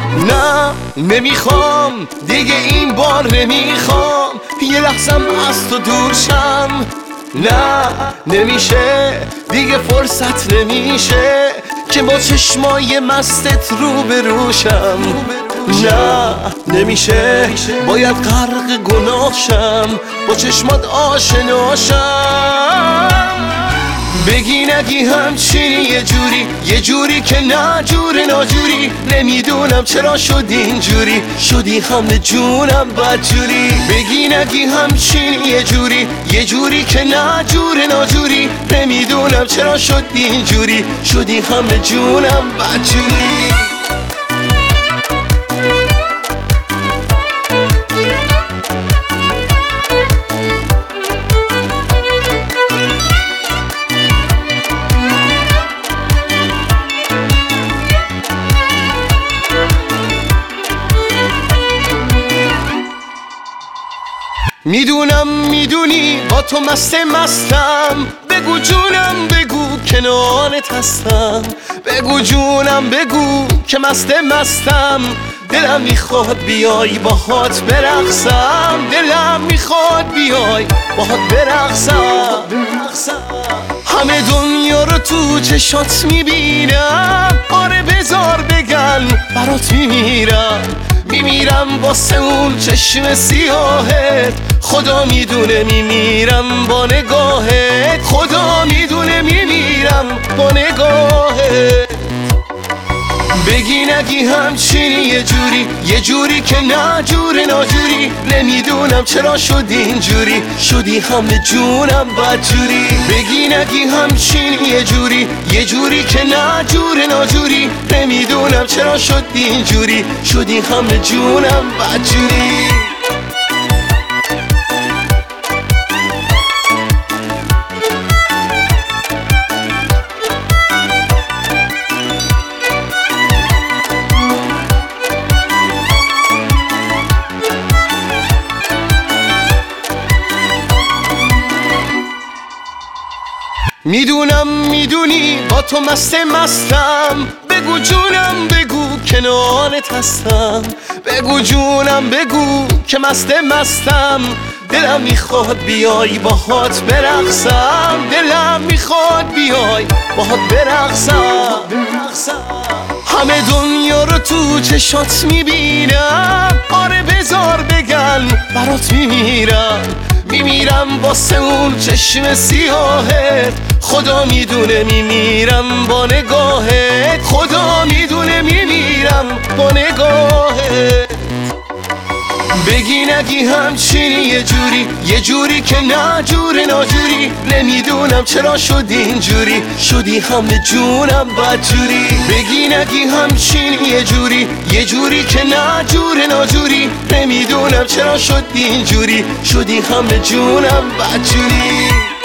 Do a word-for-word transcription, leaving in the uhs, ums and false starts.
نه نمیخوام دیگه این بار نمیخوام یه لحظم از تو دور شم. نه نمیشه دیگه فرصت نمیشه که با چشمای مستت رو به روشم. نه نمیشه باید غرق گناه شم با چشمات آشناشم. بگی نگی همچینی یه جوری یه جوری که نه جور ناجوری. نمیدونم چرا شد اینجوری شدی همه جونم بدجوری. بگی نگی همچینی یه جوری یه جوری که نه جور ناجوری. نمیدونم چرا شد اینجوری شدی همه جونم بدجوری. میدونم میدونی با تو مست مستم. بگو جونم بگو کنارت هستم. بگو جونم بگو که مست مستم. دلم میخواد بیای باهات برقصم. دلم میخواد بیای باهات برقصم. همه دنیا رو تو چشات میبینم. آره بذار بگن برات میمیرم. میمیرم واسه اون چشم سیاهت. خدا میدونه میمیرم با نگاهت. خدا میدونه میمیرم با نگاهت. بگی نگی همچینی یه جوری یه جوری که نه جور ناجوری. نمیدونم چرا شد اینجوری شدی همه جونم بدجوری. بگی نگی همچینی یه جوری یه جوری که نه جور ناجوری. نمیدونم چرا شد اینجوری شدی همه جونم بدجوری. میدونم میدونی با تو مست مستم. بگو جونم بگو کنارت هستم. بگو جونم بگو که مست مستم. دلم میخواد بیای باهات برقصم. دلم میخواد بیای باهات برقصم. همه دنیا رو تو چشات میبینم. آره بذار بگن برات میمیرم. میمیرم واسه اون چشم سیاهت. خدا میدونه میمیرم با نگاهت. خدا میدونه میمیرم با نگاهت. بگی نگی همچینی یه جوری یه جوری که نه جور ناجوری. نمیدونم چرا شد اینجوری شدی همه جونم بدجوری. بگی نگی همچینی یه جوری یه جوری که نه جور ناجوری. نمیدونم چرا شد اینجوری شدی همه جونم بدجوری.